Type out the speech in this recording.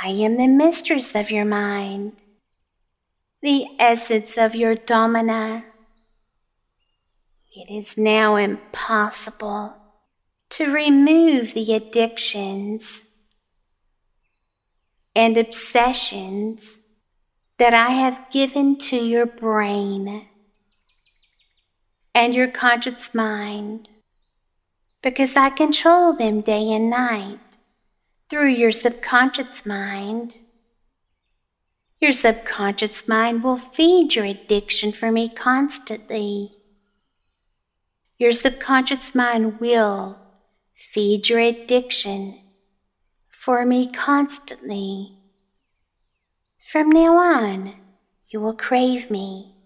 I am the mistress of your mind, the essence of your domina. It is now impossible to remove the addictions and obsessions that I have given to your brain and your conscious mind, because I control them day and night through your subconscious mind. Your subconscious mind will feed your addiction for me constantly. Your subconscious mind will feed your addiction for me constantly. From now on, you will crave me